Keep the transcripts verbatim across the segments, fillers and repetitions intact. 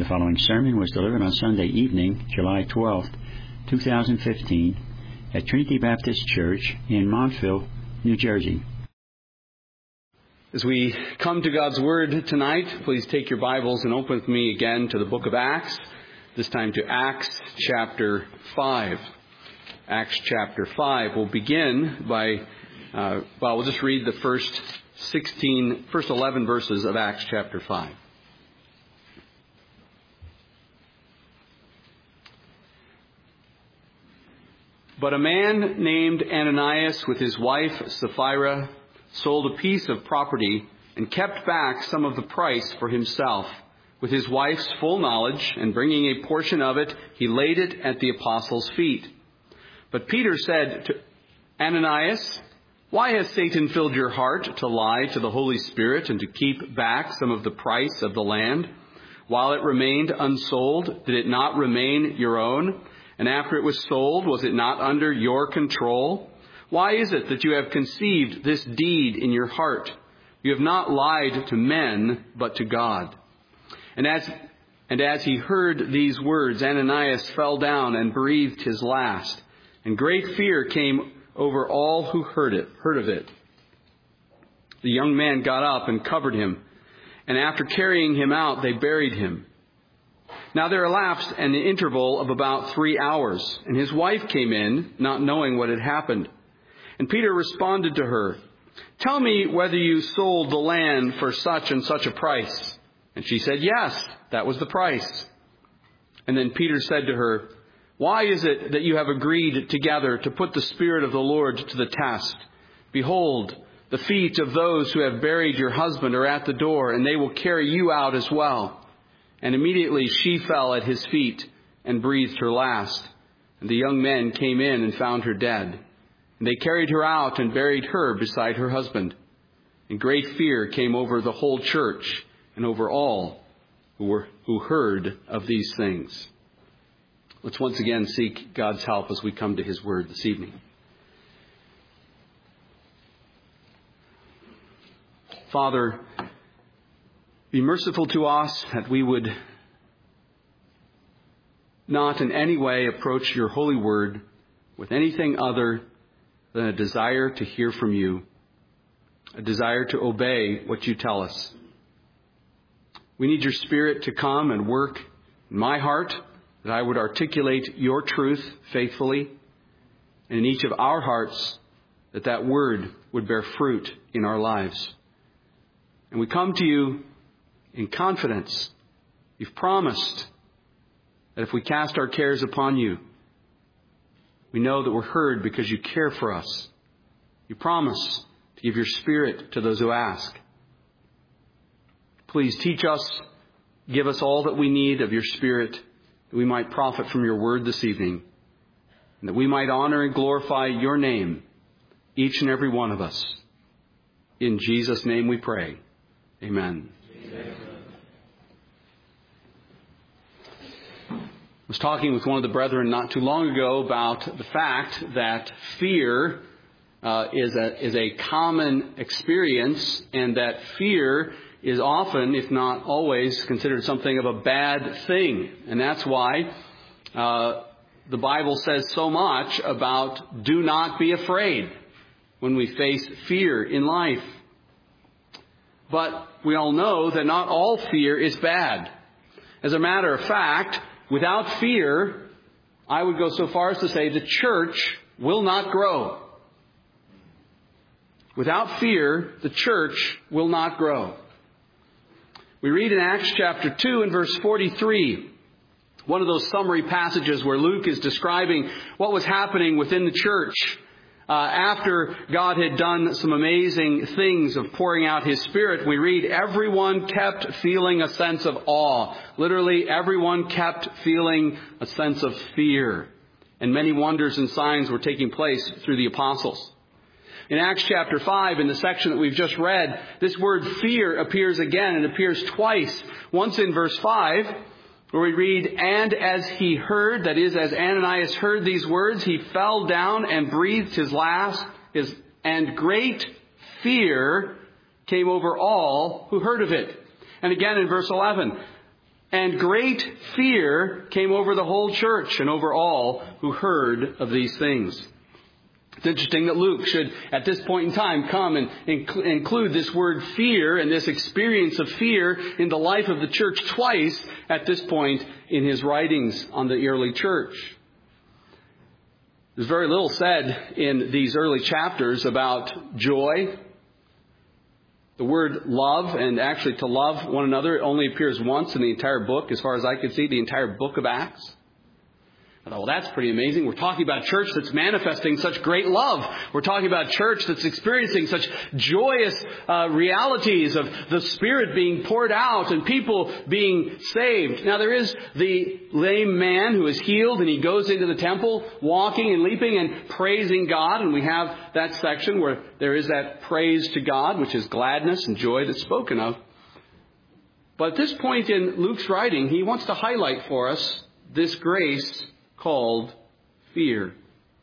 The following sermon was delivered on Sunday evening, July twelfth, two thousand fifteen, at Trinity Baptist Church in Montville, New Jersey. As we come to God's Word tonight, please take your Bibles and open with me again to the book of Acts, this time to Acts chapter five. Acts chapter five. We'll begin by, uh, well, we'll just read the first sixteen, first eleven verses of Acts chapter five. But a man named Ananias with his wife Sapphira sold a piece of property and kept back some of the price for himself. With his wife's full knowledge, and bringing a portion of it, he laid it at the apostles' feet. But Peter said to Ananias, "Why has Satan filled your heart to lie to the Holy Spirit and to keep back some of the price of the land? While it remained unsold, did it not remain your own? And after it was sold, was it not under your control? Why is it that you have conceived this deed in your heart? You have not lied to men, but to God." And as, and as he heard these words, Ananias fell down and breathed his last. And great fear came over all who heard it, heard of it. The young man got up and covered him. And after carrying him out, they buried him. Now there elapsed an interval of about three hours, and his wife came in, not knowing what had happened. And Peter responded to her, "Tell me whether you sold the land for such and such a price." And she said, "Yes, that was the price." And then Peter said to her, "Why is it that you have agreed together to put the Spirit of the Lord to the test? Behold, the feet of those who have buried your husband are at the door, and they will carry you out as well." And immediately she fell at his feet and breathed her last. And the young men came in and found her dead. And they carried her out and buried her beside her husband. And great fear came over the whole church and over all who were who heard of these things. Let's once again seek God's help as we come to His Word this evening. Father, be merciful to us that we would not in any way approach your holy word with anything other than a desire to hear from you, a desire to obey what you tell us. We need your Spirit to come and work in my heart, that I would articulate your truth faithfully, and in each of our hearts, that that word would bear fruit in our lives. And we come to you in confidence. You've promised that if we cast our cares upon you, we know that we're heard because you care for us. You promise to give your Spirit to those who ask. Please teach us, give us all that we need of your Spirit, that we might profit from your word this evening, and that we might honor and glorify your name, each and every one of us. In Jesus' name we pray. Amen. Amen. I was talking with one of the brethren not too long ago about the fact that fear uh, is a is a common experience, and that fear is often, if not always, considered something of a bad thing. And that's why uh, the Bible says so much about do not be afraid when we face fear in life. But we all know that not all fear is bad. As a matter of fact, without fear, I would go so far as to say the church will not grow. Without fear, the church will not grow. We read in Acts chapter two and verse forty-three, one of those summary passages where Luke is describing what was happening within the church uh, after God had done some amazing things of pouring out His Spirit. We read, everyone kept feeling a sense of awe. Literally, everyone kept feeling a sense of fear. And many wonders and signs were taking place through the apostles. In Acts chapter five, in the section that we've just read, this word fear appears again. It appears twice. Once in verse five, where we read, "And as he heard," that is, as Ananias heard these words, he fell down and breathed his last, his, and great fear came over all who heard of it. And again in verse eleven, And great fear came over the whole church and over all who heard of these things. It's interesting that Luke should, at this point in time, come and inc- include this word fear and this experience of fear in the life of the church twice at this point in his writings on the early church. There's very little said in these early chapters about joy. The word love, and actually to love one another, only appears once in the entire book, as far as I could see, the entire book of Acts. I thought, well, that's pretty amazing. We're talking about a church that's manifesting such great love. We're talking about a church that's experiencing such joyous uh, realities of the Spirit being poured out and people being saved. Now, there is the lame man who is healed, and he goes into the temple walking and leaping and praising God. And we have that section where there is that praise to God, which is gladness and joy that's spoken of. But at this point in Luke's writing, he wants to highlight for us this grace called fear.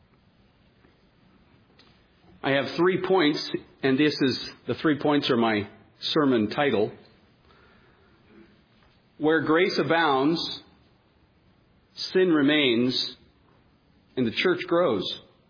I have three points, and this is the three points are my sermon title. Where grace abounds, sin remains, and the church grows.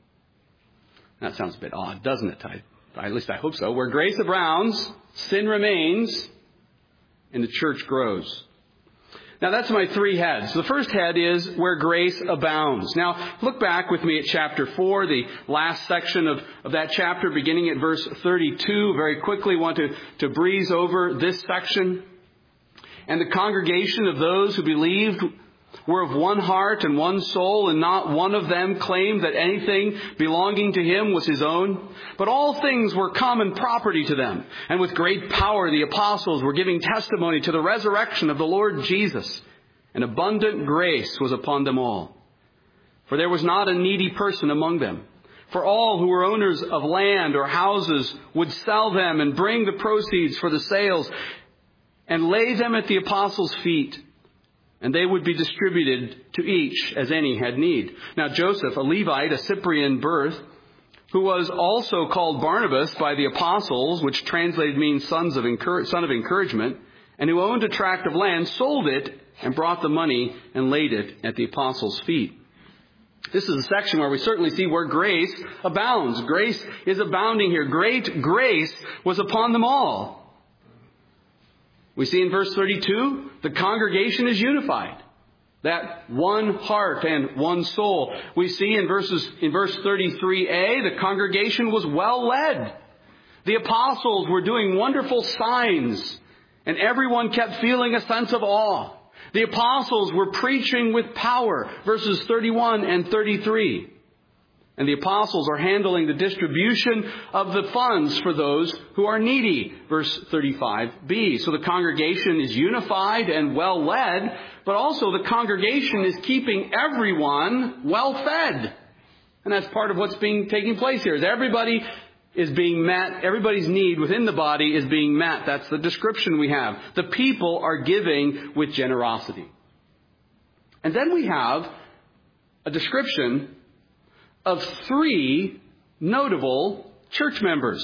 That sounds a bit odd, doesn't it? I, at least I hope so. Where grace abounds, sin remains, and the church grows. Now, that's my three heads. The first head is where grace abounds. Now, look back with me at chapter four, the last section of, of that chapter, beginning at verse thirty-two. Very quickly want to, to breeze over this section. And the congregation of those who believed were of one heart and one soul, and not one of them claimed that anything belonging to him was his own. But all things were common property to them. And with great power the apostles were giving testimony to the resurrection of the Lord Jesus. And abundant grace was upon them all. For there was not a needy person among them. For all who were owners of land or houses would sell them and bring the proceeds for the sales and lay them at the apostles' feet. And they would be distributed to each as any had need. Now Joseph, a Levite, a Cyprian birth, who was also called Barnabas by the apostles, which translated means sons of encour- son of encouragement, and who owned a tract of land, sold it and brought the money and laid it at the apostles' feet. This is a section where we certainly see where grace abounds. Grace is abounding here. Great grace was upon them all. We see in verse thirty-two, the congregation is unified. That one heart and one soul. We see in verses in verse thirty-three a, the congregation was well led. The apostles were doing wonderful signs, and everyone kept feeling a sense of awe. The apostles were preaching with power, verses thirty-one and thirty-three. And the apostles are handling the distribution of the funds for those who are needy, verse thirty-five b. So the congregation is unified and well led, but also the congregation is keeping everyone well fed. And that's part of what's being taking place here, is everybody is being met, everybody's need within the body is being met. That's the description we have. The people are giving with generosity. And then we have a description of three notable church members.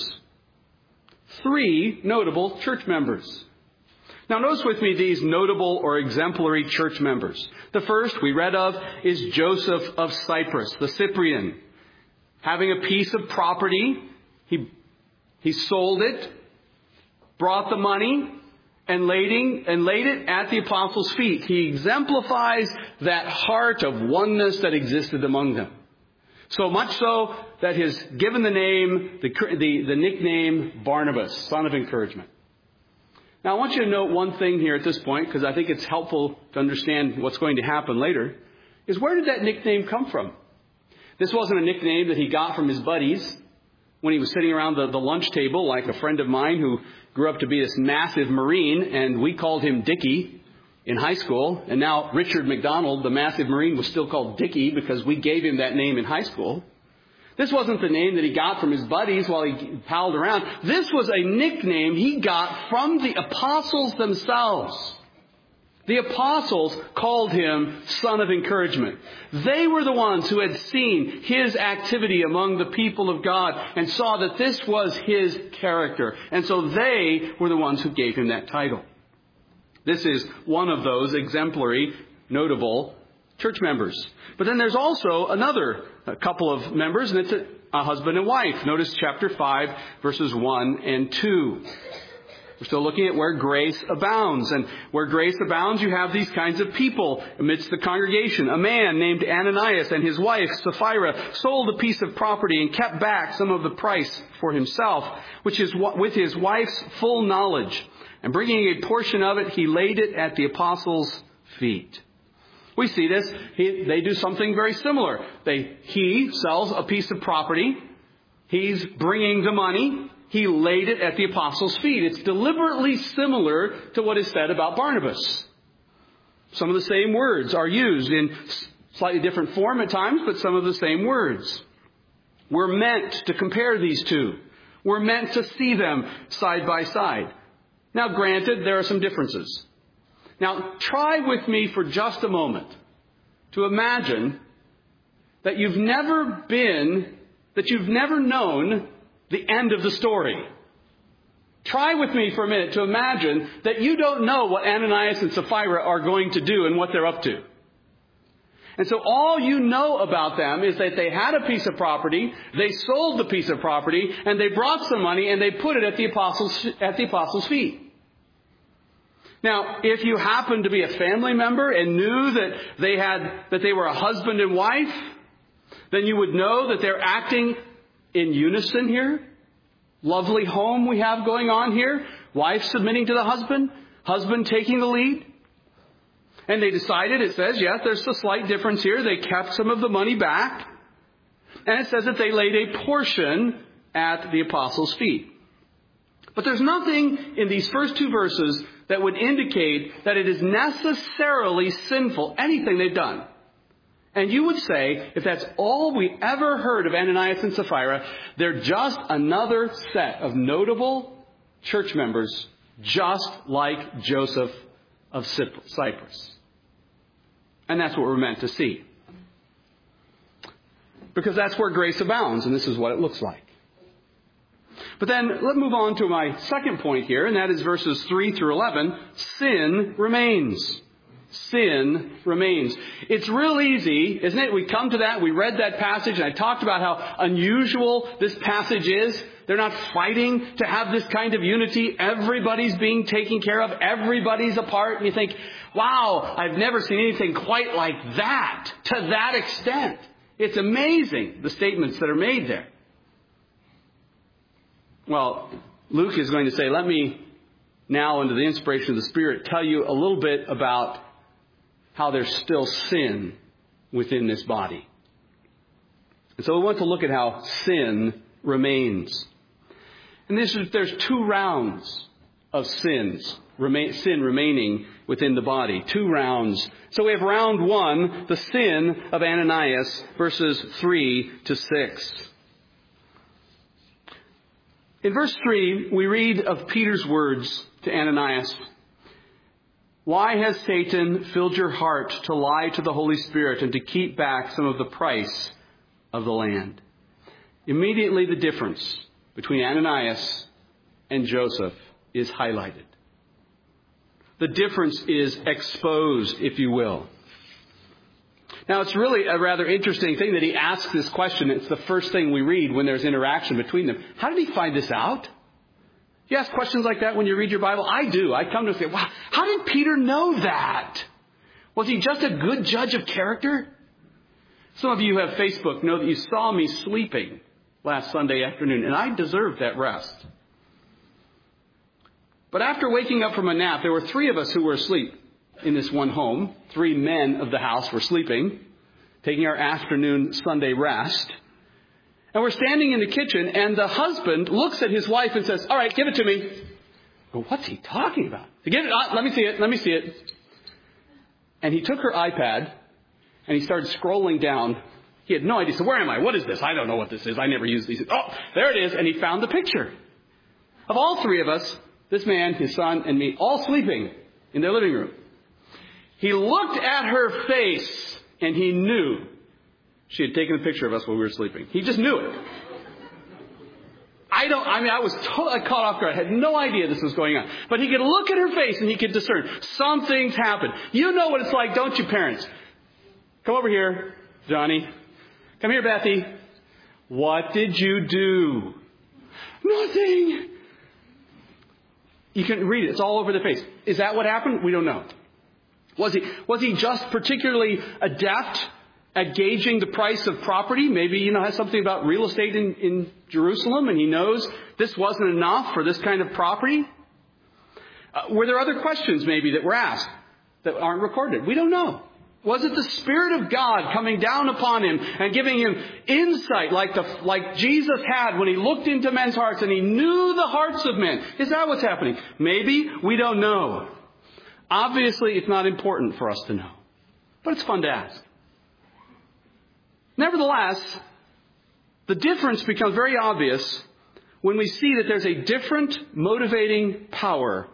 Three notable church members. Now notice with me these notable or exemplary church members. The first we read of is Joseph of Cyprus, the Cyprian. Having a piece of property, he, he sold it, brought the money, and laid, and laid it at the apostles' feet. He exemplifies that heart of oneness that existed among them. So much so that he's given the name, the, the, the nickname Barnabas, son of encouragement. Now I want you to note one thing here at this point, because I think it's helpful to understand what's going to happen later, is where did that nickname come from? This wasn't a nickname that he got from his buddies when he was sitting around the, the lunch table, like a friend of mine who grew up to be this massive Marine, and we called him Dickie in high school. And now Richard McDonald, the massive Marine, was still called Dickie because we gave him that name in high school. This wasn't the name that he got from his buddies while he palled around. This was a nickname he got from the apostles themselves. The apostles called him son of encouragement. They were the ones who had seen his activity among the people of God and saw that this was his character. And so they were the ones who gave him that title. This is one of those exemplary, notable church members. But then there's also another a couple of members, and it's a, a husband and wife. Notice chapter five, verses one and two. We're still looking at where grace abounds. And where grace abounds, you have these kinds of people amidst the congregation. A man named Ananias and his wife, Sapphira, sold a piece of property and kept back some of the price for himself, which is with his wife's full knowledge. And bringing a portion of it, he laid it at the apostles' feet. We see this. He, they do something very similar. They, he sells a piece of property. He's bringing the money. He laid it at the apostles' feet. It's deliberately similar to what is said about Barnabas. Some of the same words are used in slightly different form at times, but some of the same words. We're meant to compare these two. We're meant to see them side by side. Now, granted, there are some differences. Now, try with me for just a moment to imagine that you've never been, that you've never known the end of the story. Try with me for a minute to imagine that you don't know what Ananias and Sapphira are going to do and what they're up to. And so all you know about them is that they had a piece of property, they sold the piece of property, and they brought some money and they put it at the apostles' at the apostles' feet. Now, if you happen to be a family member and knew that they had that they were a husband and wife, then you would know that they're acting in unison here. Lovely home we have going on here. Wife submitting to the husband. Husband taking the lead. And they decided, it says, yes, there's a slight difference here. They kept some of the money back. And it says that they laid a portion at the apostles' feet. But there's nothing in these first two verses that would indicate that it is necessarily sinful, anything they've done. And you would say, if that's all we ever heard of Ananias and Sapphira, they're just another set of notable church members, just like Joseph of Cyprus. And that's what we're meant to see. Because that's where grace abounds, and this is what it looks like. But then let's move on to my second point here, and that is verses three through eleven. Sin remains. Sin remains. It's real easy, isn't it? We come to that. We read that passage, and I talked about how unusual this passage is. They're not fighting to have this kind of unity. Everybody's being taken care of. Everybody's apart. And you think, wow, I've never seen anything quite like that, to that extent. It's amazing, the statements that are made there. Well, Luke is going to say, let me now, under the inspiration of the Spirit, tell you a little bit about how there's still sin within this body. And so we want to look at how sin remains. And this is, there's two rounds of sins, remain, sin remaining within the body. Two rounds. So we have round one, the sin of Ananias, verses three to six. In verse three, we read of Peter's words to Ananias. Why has Satan filled your heart to lie to the Holy Spirit and to keep back some of the price of the land? Immediately the difference between Ananias and Joseph is highlighted. The difference is exposed, if you will. Now, it's really a rather interesting thing that he asks this question. It's the first thing we read when there's interaction between them. How did he find this out? You ask questions like that when you read your Bible? I do. I come to say, wow, how did Peter know that? Was he just a good judge of character? Some of you who have Facebook know that you saw me sleeping last Sunday afternoon, and I deserved that rest. But after waking up from a nap, there were three of us who were asleep in this one home. Three men of the house were sleeping, taking our afternoon Sunday rest. And we're standing in the kitchen, and the husband looks at his wife and says, all right, give it to me. Well, what's he talking about? Give it, uh, let me see it, let me see it. And he took her iPad, and he started scrolling down. He had no idea. So where am I? What is this? I don't know what this is. I never use these. Oh, there it is. And he found the picture of all three of us, this man, his son, and me, all sleeping in their living room. He looked at her face, and he knew she had taken a picture of us while we were sleeping. He just knew it. I I don't, I mean, I was totally caught off guard. I had no idea this was going on. But he could look at her face and he could discern something's happened. You know what it's like, don't you, parents? Come over here, Johnny. Come here, Bethy. What did you do? Nothing. You can read it. It's all over the face. Is that what happened? We don't know. Was he, was he just particularly adept at gauging the price of property? Maybe, you know, has something about real estate in, in Jerusalem and he knows this wasn't enough for this kind of property? Uh, were there other questions maybe that were asked that aren't recorded? We don't know. Was it the Spirit of God coming down upon him and giving him insight like the like Jesus had when he looked into men's hearts and he knew the hearts of men? Is that what's happening? Maybe. We don't know. Obviously, it's not important for us to know. But it's fun to ask. Nevertheless, the difference becomes very obvious when we see that there's a different motivating power.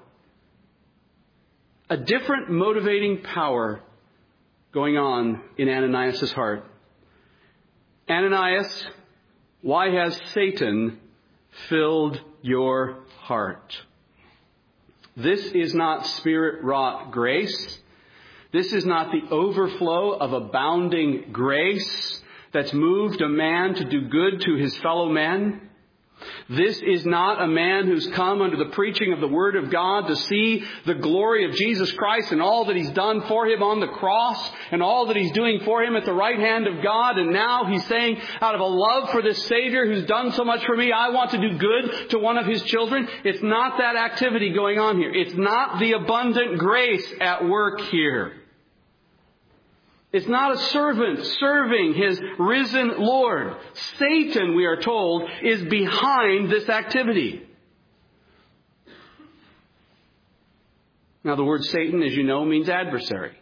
A different motivating power going on in Ananias' heart. Ananias, why has Satan filled your heart? This is not Spirit-wrought grace. This is not the overflow of abounding grace that's moved a man to do good to his fellow men. This is not a man who's come under the preaching of the Word of God to see the glory of Jesus Christ and all that He's done for him on the cross and all that He's doing for him at the right hand of God. And now he's saying, out of a love for this Savior who's done so much for me, I want to do good to one of His children. It's not that activity going on here. It's not the abundant grace at work here. It's not a servant serving his risen Lord. Satan, we are told, is behind this activity. Now, the word Satan, as you know, means adversary.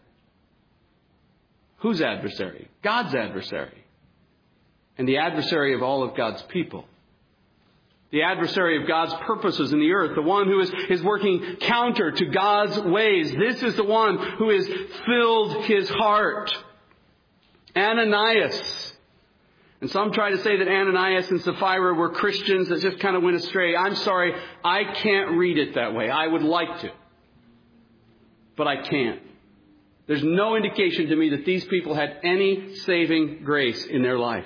Whose adversary? God's adversary. And the adversary of all of God's people. The adversary of God's purposes in the earth. The one who is, is working counter to God's ways. This is the one who has filled his heart. Ananias. And some try to say that Ananias and Sapphira were Christians that just kind of went astray. I'm sorry, I can't read it that way. I would like to. But I can't. There's no indication to me that these people had any saving grace in their life.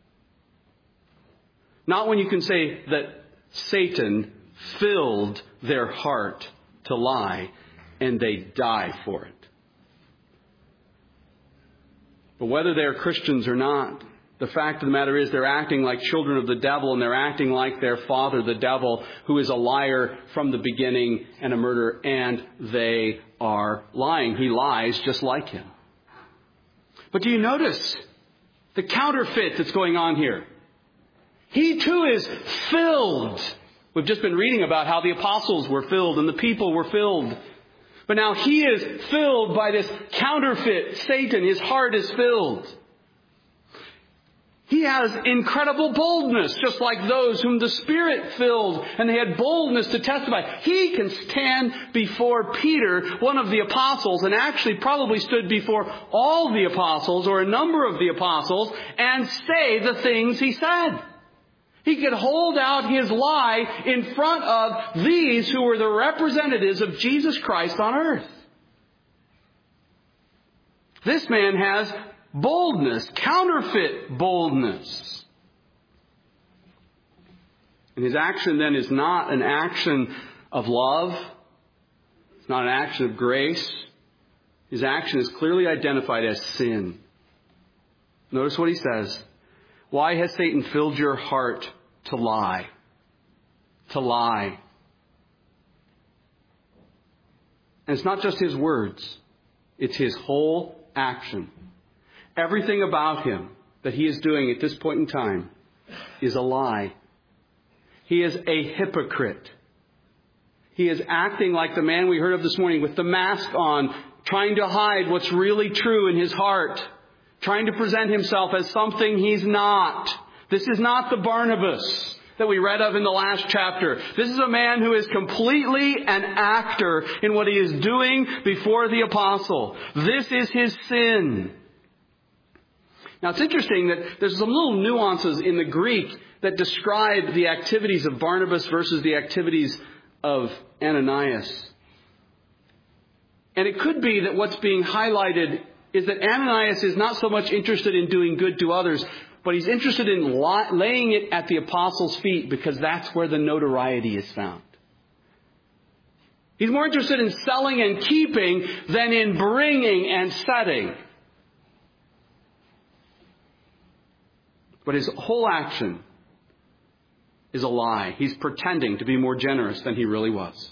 Not when you can say that Satan filled their heart to lie and they die for it. But whether they're Christians or not, the fact of the matter is they're acting like children of the devil and they're acting like their father, the devil, who is a liar from the beginning and a murderer, and they are lying. He lies just like him. But do you notice the counterfeit that's going on here? He too is filled. We've just been reading about how the apostles were filled and the people were filled. But now he is filled by this counterfeit Satan. His heart is filled. He has incredible boldness, just like those whom the Spirit filled, and they had boldness to testify. He can stand before Peter, one of the apostles, and actually probably stood before all the apostles, or a number of the apostles, and say the things he said. He could hold out his lie in front of these who were the representatives of Jesus Christ on earth. This man has boldness, counterfeit boldness. And his action then is not an action of love. It's not an action of grace. His action is clearly identified as sin. Notice what he says. Why has Satan filled your heart to lie? To lie. And it's not just his words. It's his whole action. Everything about him that he is doing at this point in time is a lie. He is a hypocrite. He is acting like the man we heard of this morning with the mask on, trying to hide what's really true in his heart, trying to present himself as something he's not. This is not the Barnabas that we read of in the last chapter. This is a man who is completely an actor in what he is doing before the apostle. This is his sin. Now, it's interesting that there's some little nuances in the Greek that describe the activities of Barnabas versus the activities of Ananias. And it could be that what's being highlighted is that Ananias is not so much interested in doing good to others, but he's interested in laying it at the apostles' feet because that's where the notoriety is found. He's more interested in selling and keeping than in bringing and setting. But his whole action is a lie. He's pretending to be more generous than he really was.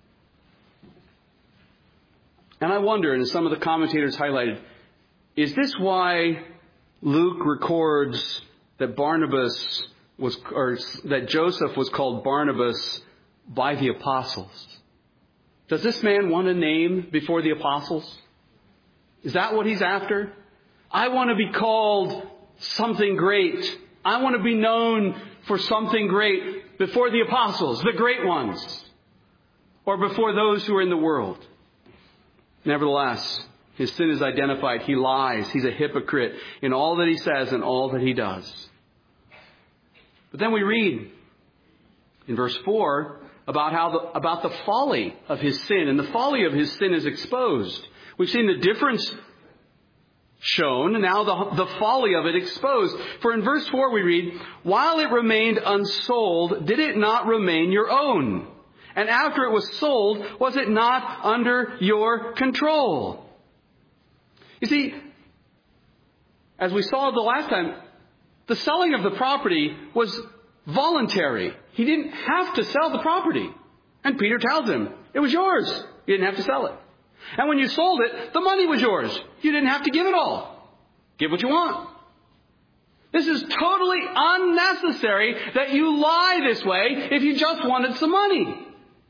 And I wonder, and some of the commentators highlighted, is this why Luke records that Barnabas was, or that Joseph was called Barnabas by the apostles? Does this man want a name before the apostles? Is that what he's after? I want to be called something great. I want to be known for something great before the apostles, the great ones, or before those who are in the world. Nevertheless, his sin is identified. He lies. He's a hypocrite in all that he says and all that he does. But then we read in verse four about how the, about the folly of his sin, and the folly of his sin is exposed. We've seen the difference shown, and now the, the folly of it exposed. For in verse four we read, "While it remained unsold, did it not remain your own? And after it was sold, was it not under your control?" You see, as we saw the last time, the selling of the property was voluntary. He didn't have to sell the property. And Peter tells him, it was yours. You didn't have to sell it. And when you sold it, the money was yours. You didn't have to give it all. Give what you want. This is totally unnecessary that you lie this way if you just wanted some money.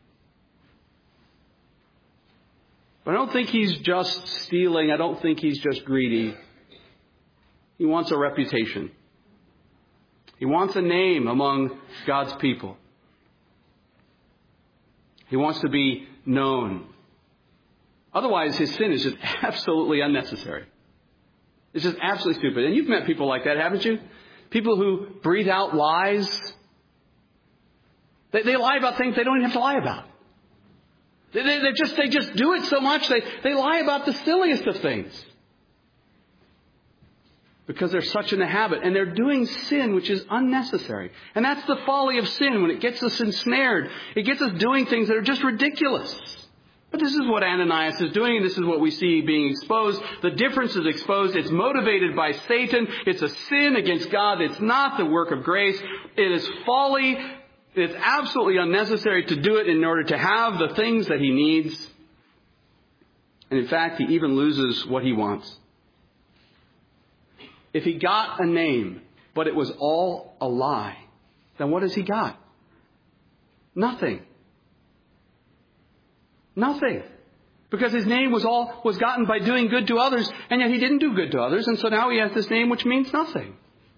But I don't think he's just stealing. I don't think he's just greedy. He wants a reputation. He wants a name among God's people. He wants to be known. Otherwise, his sin is just absolutely unnecessary. It's just absolutely stupid. And you've met people like that, haven't you? People who breathe out lies. They, they lie about things they don't even have to lie about. They, they, they just they just do it so much, they, they lie about the silliest of things. Because they're such in the habit. And they're doing sin which is unnecessary. And that's the folly of sin when it gets us ensnared. It gets us doing things that are just ridiculous. But this is what Ananias is doing, and this is what we see being exposed. The difference is exposed. It's motivated by Satan. It's a sin against God. It's not the work of grace. It is folly. It's absolutely unnecessary to do it in order to have the things that he needs. And in fact, he even loses what he wants. If he got a name, but it was all a lie, then what has he got? Nothing. Nothing. Because his name was all was gotten by doing good to others, and yet he didn't do good to others, and so now he has this name which means nothing.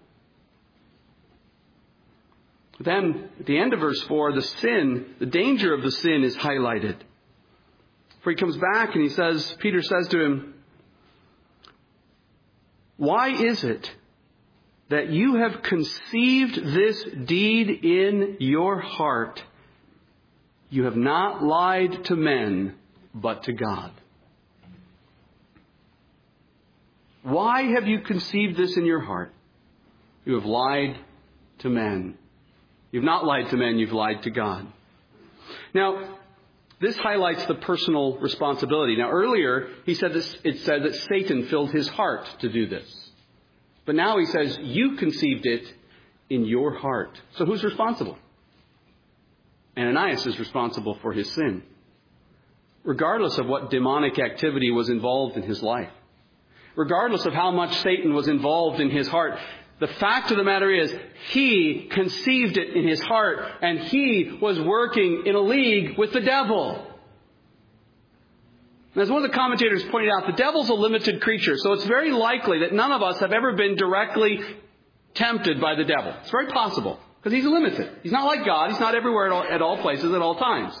Then, at the end of verse four, the sin, the danger of the sin is highlighted. For he comes back and he says, Peter says to him, "Why is it that you have conceived this deed in your heart? You have not lied to men, but to God." Why have you conceived this in your heart? You have lied to men. You've not lied to men, you've lied to God. Now, this highlights the personal responsibility. Now, earlier, he said this, it said that Satan filled his heart to do this. But now he says, you conceived it in your heart. So who's responsible? Ananias is responsible for his sin, regardless of what demonic activity was involved in his life. Regardless of how much Satan was involved in his heart, the fact of the matter is, he conceived it in his heart, and he was working in a league with the devil. As one of the commentators pointed out, the devil's a limited creature, so it's very likely that none of us have ever been directly tempted by the devil. It's very possible, because he's limited. He's not like God. He's not everywhere at all, at all places at all times.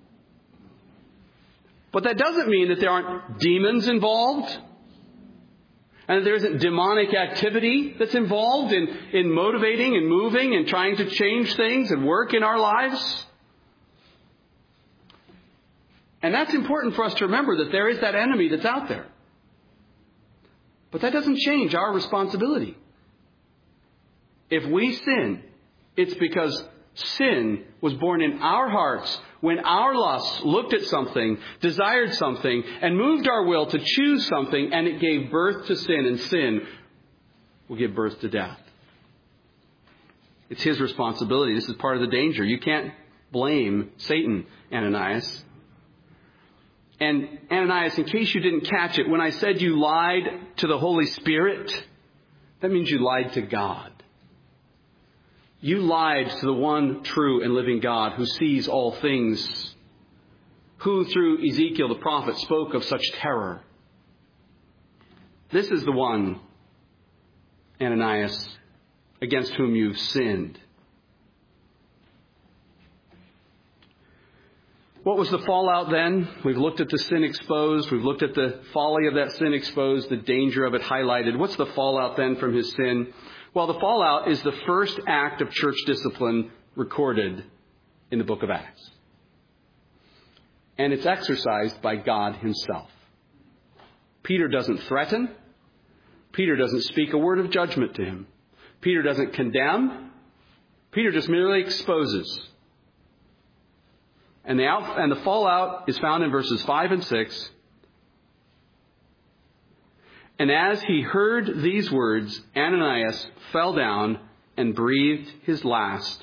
But that doesn't mean that there aren't demons involved. and there isn't demonic activity that's involved in, in motivating and moving and trying to change things and work in our lives. And that's important for us to remember, that there is that enemy that's out there. But that doesn't change our responsibility. If we sin, it's because sin was born in our hearts when our lusts looked at something, desired something, and moved our will to choose something, and it gave birth to sin, and sin will give birth to death. It's his responsibility. This is part of the danger. You can't blame Satan, Ananias. And Ananias, in case you didn't catch it, when I said you lied to the Holy Spirit, that means you lied to God. You lied to the one true and living God who sees all things, who through Ezekiel the prophet spoke of such terror. This is the one, Ananias, against whom you've sinned. What was the fallout then? We've looked at the sin exposed. We've looked at the folly of that sin exposed, the danger of it highlighted. What's the fallout then from his sin? Well, the fallout is the first act of church discipline recorded in the book of Acts. And it's exercised by God himself. Peter doesn't threaten. Peter doesn't speak a word of judgment to him. Peter doesn't condemn. Peter just merely exposes. And the, out, and the fallout is found in verses five and six. And as he heard these words, Ananias fell down and breathed his last.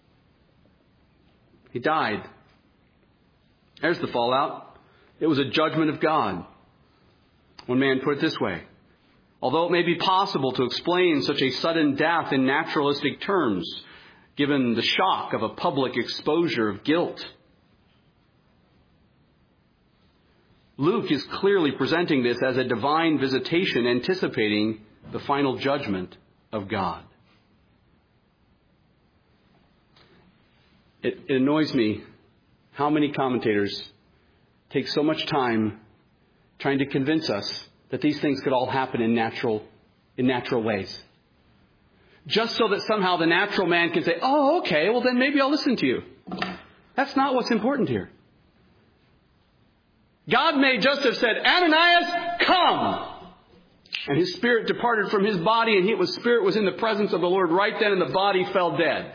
He died. There's the fallout. It was a judgment of God. One man put it this way: although it may be possible to explain such a sudden death in naturalistic terms, given the shock of a public exposure of guilt, Luke is clearly presenting this as a divine visitation, anticipating the final judgment of God. It, it annoys me how many commentators take so much time trying to convince us that these things could all happen in natural, in natural ways. Just so that somehow the natural man can say, oh, okay, well then maybe I'll listen to you. That's not what's important here. God may just have said, Ananias, come! And his spirit departed from his body, and his spirit was in the presence of the Lord right then, and the body fell dead.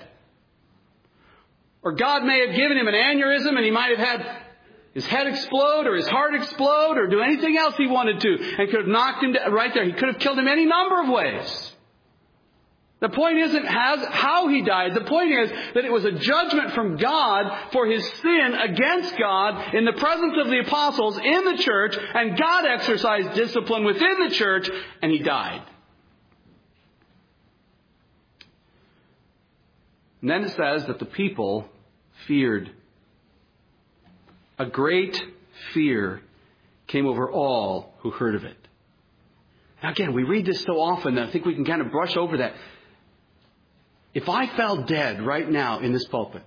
Or God may have given him an aneurysm, and he might have had his head explode, or his heart explode, or do anything else he wanted to, and could have knocked him down right there. He could have killed him any number of ways. The point isn't has, how he died. The point is that it was a judgment from God for his sin against God in the presence of the apostles in the church, and God exercised discipline within the church, and he died. And then it says that the people feared. A great fear came over all who heard of it. Now again, we read this so often that I think we can kind of brush over that. If I fell dead right now in this pulpit,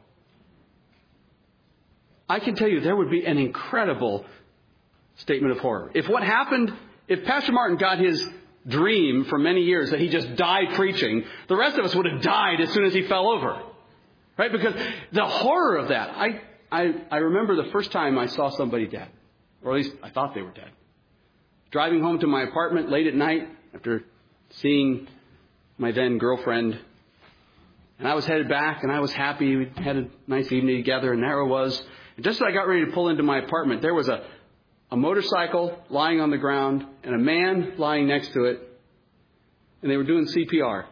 I can tell you there would be an incredible statement of horror. If what happened, if Pastor Martin got his dream for many years that he just died preaching, the rest of us would have died as soon as he fell over. Right? Because the horror of that. I, I, I remember the first time I saw somebody dead. Or at least I thought they were dead. Driving home to my apartment late at night after seeing my then girlfriend. And I was headed back, and I was happy. We had a nice evening together, and there I was. And just as I got ready to pull into my apartment, there was a, a motorcycle lying on the ground and a man lying next to it, and they were doing C P R.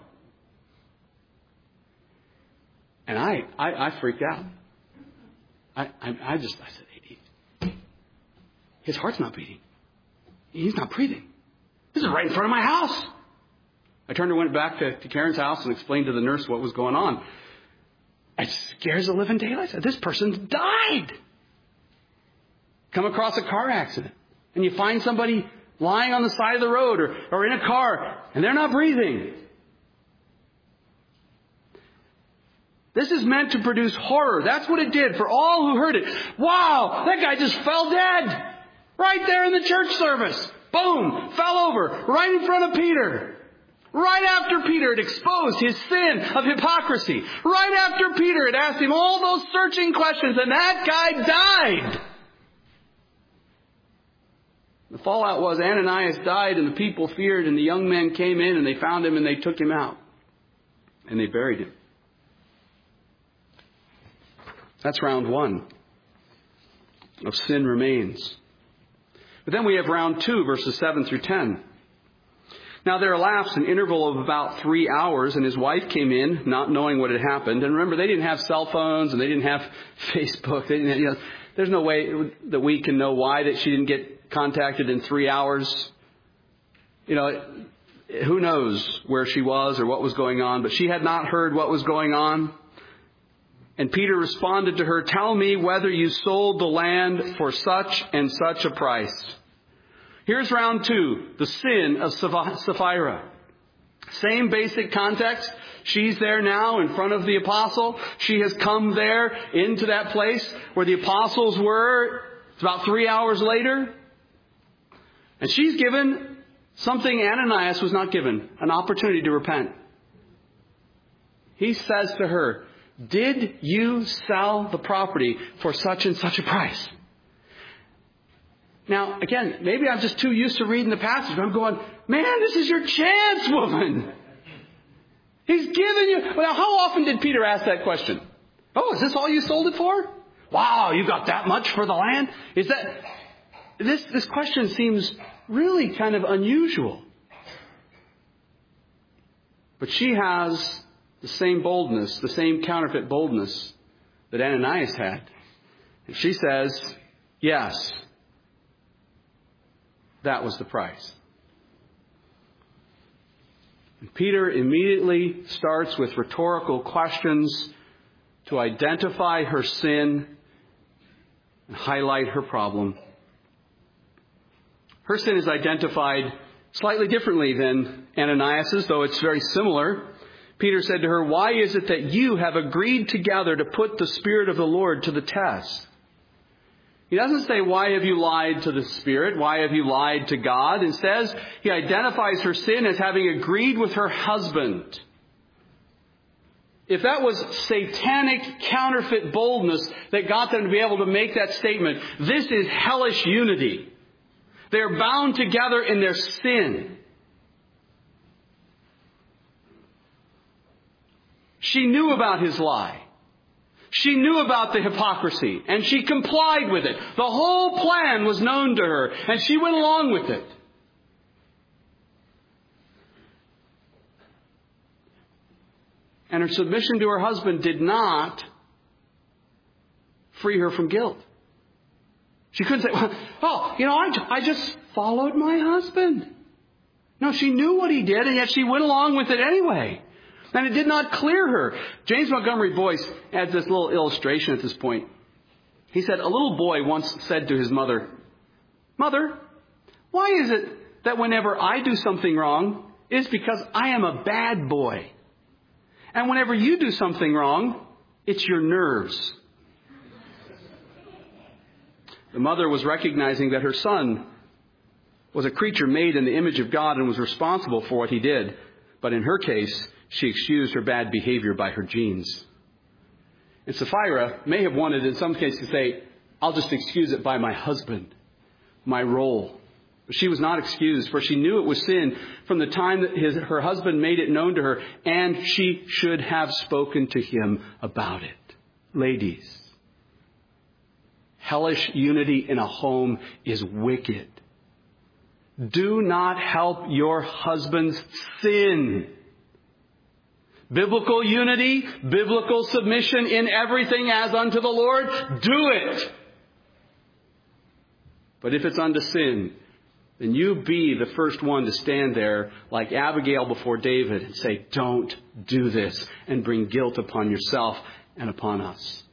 And I, I, I freaked out. I, I, I just, I said, hey, he, his heart's not beating. He's not breathing. This is right in front of my house. I turned and went back to, to Karen's house and explained to the nurse what was going on. It scares the living daylights. This person died. Come across a car accident, and you find somebody lying on the side of the road or, or in a car, and they're not breathing. This is meant to produce horror. That's what it did for all who heard it. Wow, that guy just fell dead right there in the church service. Boom! Fell over right in front of Peter. Right after Peter had exposed his sin of hypocrisy. Right after Peter had asked him all those searching questions, and that guy died. The fallout was Ananias died, and the people feared, and the young men came in, and they found him, and they took him out. And they buried him. That's round one of sin remains. But then we have round two, verses seven through ten. Now there elapsed an interval of about three hours, and his wife came in, not knowing what had happened. And remember, they didn't have cell phones, and they didn't have Facebook. They didn't have, you know, there's no way that we can know why that she didn't get contacted in three hours. You know, who knows where she was or what was going on, but she had not heard what was going on. And Peter responded to her, "Tell me whether you sold the land for such and such a price." Here's round two, the sin of Sapphira. Same basic context. She's there now in front of the apostle. She has come there into that place where the apostles were. It's about three hours later. And she's given something Ananias was not given, an opportunity to repent. He says to her, "Did you sell the property for such and such a price?" Now, again, maybe I'm just too used to reading the passage. I'm going, man, this is your chance, woman. He's given you... Well, how often did Peter ask that question? Oh, is this all you sold it for? Wow, you got that much for the land? Is that... This, this question seems really kind of unusual. But she has the same boldness, the same counterfeit boldness that Ananias had. And she says, yes, that was the price. And Peter immediately starts with rhetorical questions to identify her sin and highlight her problem. Her sin is identified slightly differently than Ananias's, though it's very similar. Peter said to her, "Why is it that you have agreed together to put the Spirit of the Lord to the test?" He doesn't say, "Why have you lied to the Spirit? Why have you lied to God?" Instead, he identifies her sin as having agreed with her husband. If that was satanic counterfeit boldness that got them to be able to make that statement, this is hellish unity. They're bound together in their sin. She knew about his lie. She knew about the hypocrisy, and she complied with it. The whole plan was known to her, and she went along with it. And her submission to her husband did not free her from guilt. She couldn't say, "Oh, you know, I, I just followed my husband." No, she knew what he did, and yet she went along with it anyway. And it did not clear her. James Montgomery Boyce adds this little illustration at this point. He said, a little boy once said to his mother, "Mother, why is it that whenever I do something wrong, it's because I am a bad boy? And whenever you do something wrong, it's your nerves?" The mother was recognizing that her son was a creature made in the image of God and was responsible for what he did. But in her case, she excused her bad behavior by her genes. And Sapphira may have wanted in some cases to say, "I'll just excuse it by my husband, my role." But she was not excused, for she knew it was sin from the time that his, her husband made it known to her, and she should have spoken to him about it. Ladies, hellish unity in a home is wicked. Do not help your husband's sin. Biblical unity, biblical submission in everything as unto the Lord, do it. But if it's unto sin, then you be the first one to stand there like Abigail before David and say, "Don't do this," and bring guilt upon yourself and upon us.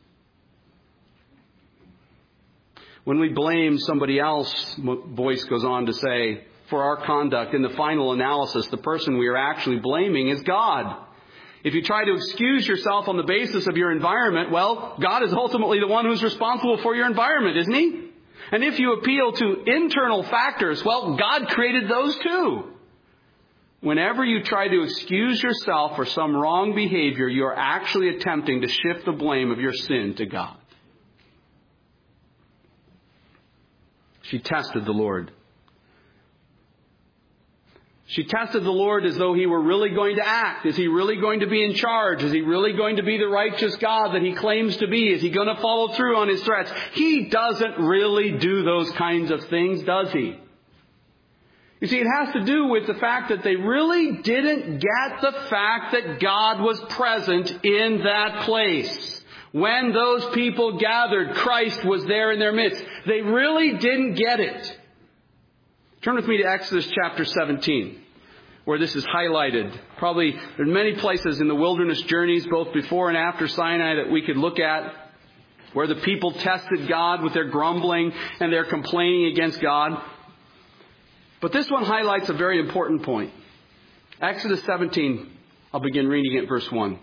When we blame somebody else, Boyce goes on to say, for our conduct, in the final analysis, the person we are actually blaming is God. If you try to excuse yourself on the basis of your environment, well, God is ultimately the one who's responsible for your environment, isn't he? And if you appeal to internal factors, well, God created those too. Whenever you try to excuse yourself for some wrong behavior, you're actually attempting to shift the blame of your sin to God. She tested the Lord. She tested the Lord as though He were really going to act. Is He really going to be in charge? Is He really going to be the righteous God that He claims to be? Is He going to follow through on His threats? He doesn't really do those kinds of things, does He? You see, it has to do with the fact that they really didn't get the fact that God was present in that place. When those people gathered, Christ was there in their midst. They really didn't get it. Turn with me to Exodus chapter seventeen, where this is highlighted. Probably there are many places in the wilderness journeys, both before and after Sinai, that we could look at, where the people tested God with their grumbling and their complaining against God. But this one highlights a very important point. Exodus seventeen, I'll begin reading at verse one.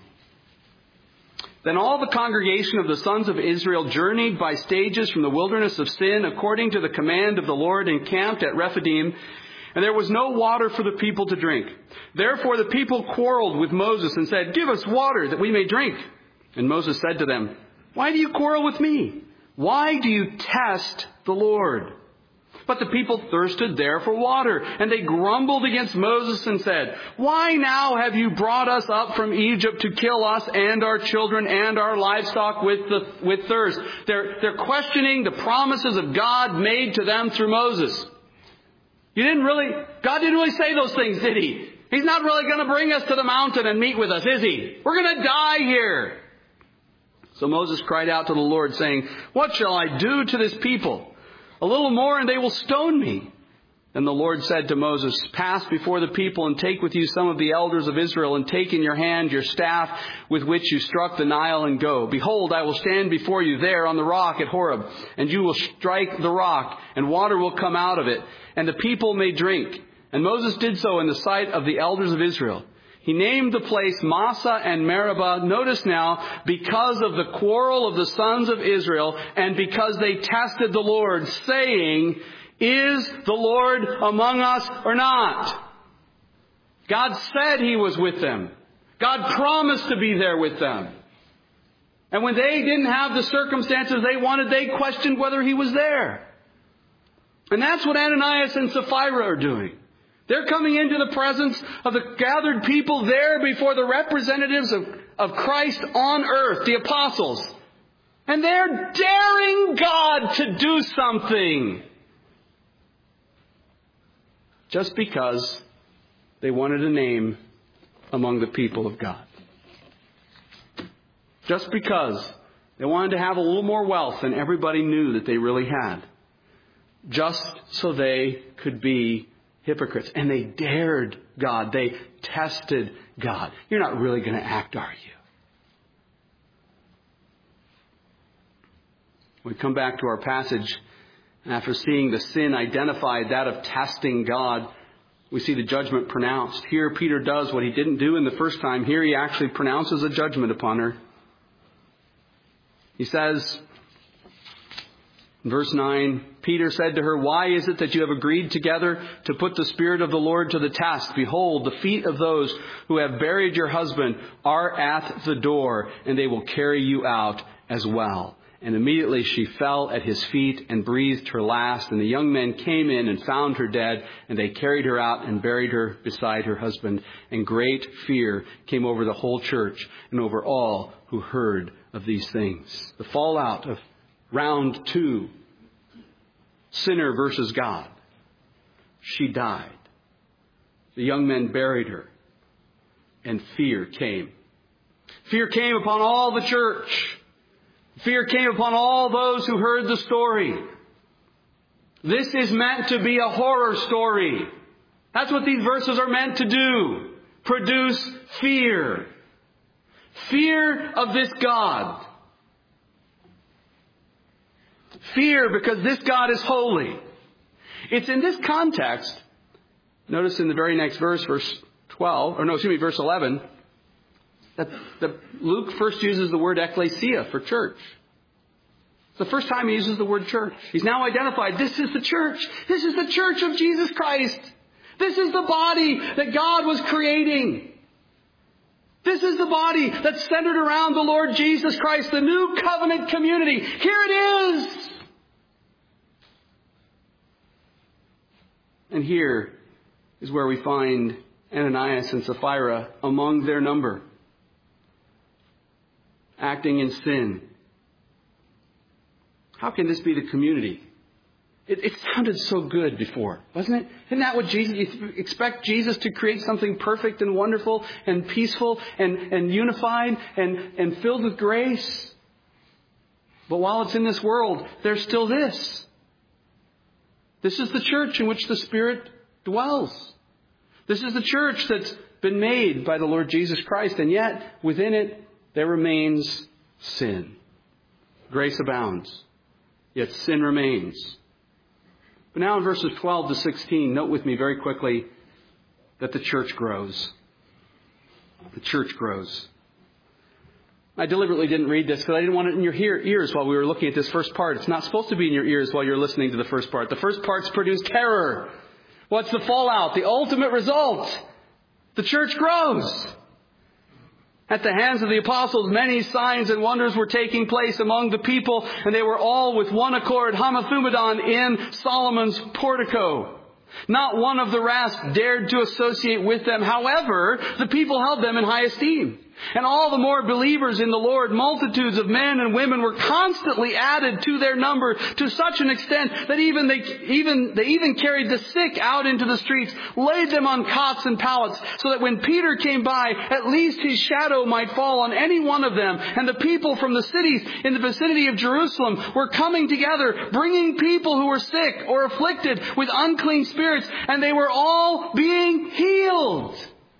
Then all the congregation of the sons of Israel journeyed by stages from the wilderness of Sin, according to the command of the Lord, and camped at Rephidim. And there was no water for the people to drink. Therefore the people quarreled with Moses and said, "Give us water that we may drink." And Moses said to them, "Why do you quarrel with me? Why do you test the Lord?" But the people thirsted there for water, and they grumbled against Moses and said, "Why now have you brought us up from Egypt to kill us and our children and our livestock with the, with thirst?" They're, they're questioning the promises of God made to them through Moses. You didn't really, God didn't really say those things, did He? He's not really going to bring us to the mountain and meet with us, is He? We're going to die here. So Moses cried out to the Lord, saying, "What shall I do to this people? A little more and they will stone me." And the Lord said to Moses, "Pass before the people and take with you some of the elders of Israel, and take in your hand your staff with which you struck the Nile, and go. Behold, I will stand before you there on the rock at Horeb, and you will strike the rock, and water will come out of it, and the people may drink." And Moses did so in the sight of the elders of Israel. He named the place Massah and Meribah, notice now, because of the quarrel of the sons of Israel, and because they tested the Lord, saying, "Is the Lord among us or not?" God said He was with them. God promised to be there with them. And when they didn't have the circumstances they wanted, they questioned whether He was there. And that's what Ananias and Sapphira are doing. They're coming into the presence of the gathered people there before the representatives of, of Christ on earth, the apostles. And they're daring God to do something. Just because they wanted a name among the people of God. Just because they wanted to have a little more wealth than everybody knew that they really had. Just so they could be hypocrites. And they dared God. They tested God. You're not really going to act, are you? We come back to our passage. After seeing the sin identified, that of testing God, we see the judgment pronounced. Here Peter does what he didn't do in the first time. Here he actually pronounces a judgment upon her. He says, in verse nine, Peter said to her, "Why is it that you have agreed together to put the Spirit of the Lord to the test? Behold, the feet of those who have buried your husband are at the door, and they will carry you out as well." And immediately she fell at his feet and breathed her last. And the young men came in and found her dead, and they carried her out and buried her beside her husband. And great fear came over the whole church and over all who heard of these things. The fallout of round two, sinner versus God. She died. The young men buried her, and fear came. Fear came upon all the church. Fear came upon all those who heard the story. This is meant to be a horror story. That's what these verses are meant to do. Produce fear. Fear of this God. Fear because this God is holy. It's in this context, notice in the very next verse, verse twelve, or no, excuse me, verse eleven, that, that Luke first uses the word ecclesia for church. It's the first time he uses the word church. He's now identified, this is the church. This is the church of Jesus Christ. This is the body that God was creating. This is the body that's centered around the Lord Jesus Christ, the new covenant community. Here it is. And here is where we find Ananias and Sapphira among their number, acting in sin. How can this be the community? It, it sounded so good before, wasn't it? Isn't that what Jesus, you expect Jesus to create something perfect and wonderful and peaceful and, and unified and, and filled with grace? But while it's in this world, there's still this. This is the church in which the Spirit dwells. This is the church that's been made by the Lord Jesus Christ, and yet within it there remains sin. Grace abounds, yet sin remains. But now in verses twelve to sixteen, note with me very quickly that the church grows. The church grows. I deliberately didn't read this because I didn't want it in your ears while we were looking at this first part. It's not supposed to be in your ears while you're listening to the first part. The first part's produced terror. What's the fallout? The ultimate result. The church grows. At the hands of the apostles, many signs and wonders were taking place among the people, and they were all with one accord, hamathumadon, in Solomon's portico. Not one of the rest dared to associate with them. However, the people held them in high esteem. And all the more believers in the Lord, multitudes of men and women were constantly added to their number to such an extent that even they even they even carried the sick out into the streets, laid them on cots and pallets, so that when Peter came by, at least his shadow might fall on any one of them. And the people from the cities in the vicinity of Jerusalem were coming together, bringing people who were sick or afflicted with unclean spirits, and they were all being healed.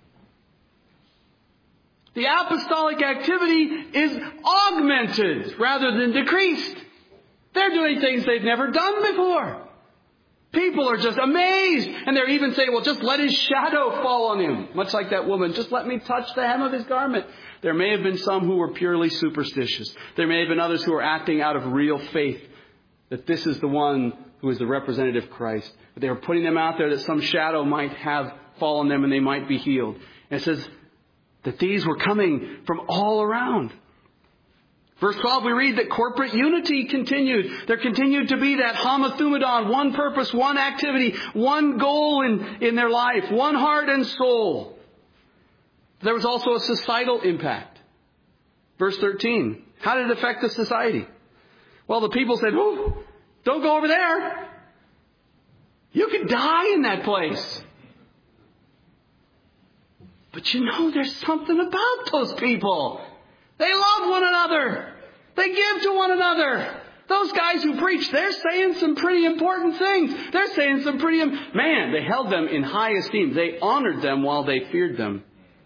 The apostolic activity is augmented rather than decreased. They're doing things they've never done before. People are just amazed. And they're even saying, well, just let his shadow fall on him. Much like that woman, just let me touch the hem of his garment. There may have been some who were purely superstitious. There may have been others who were acting out of real faith that this is the one who is the representative Christ. But they were putting them out there that some shadow might have fallen them and they might be healed. And it says that these were coming from all around. Verse twelve, we read that corporate unity continued. There continued to be that hamathumadon, one purpose, one activity, one goal in, in their life, one heart and soul. There was also a societal impact. Verse thirteen, how did it affect the society? Well, the people said, "Ooh, don't go over there. You could die in that place." But you know, there's something about those people. They love one another. They give to one another. Those guys who preach, they're saying some pretty important things. They're saying some pretty... Man, they held them in high esteem. They honored them while they feared them.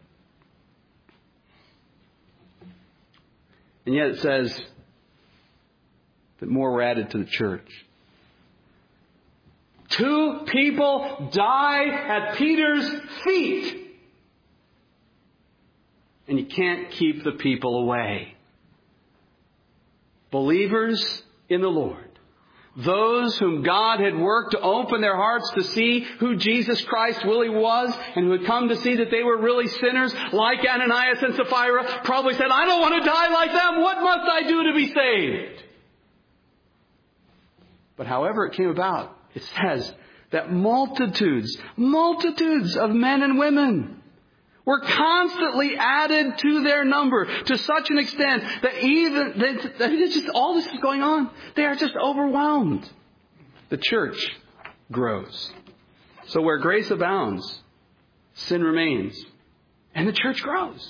And yet it says that more were added to the church. Two people die at Peter's feet. And you can't keep the people away. Believers in the Lord. Those whom God had worked to open their hearts to see who Jesus Christ really was, and who had come to see that they were really sinners, like Ananias and Sapphira, probably said, I don't want to die like them. What must I do to be saved? But however it came about, it says that multitudes, multitudes of men and women were constantly added to their number to such an extent that even that, that it's just all this is going on. They are just overwhelmed. The church grows. So where grace abounds, sin remains, and the church grows.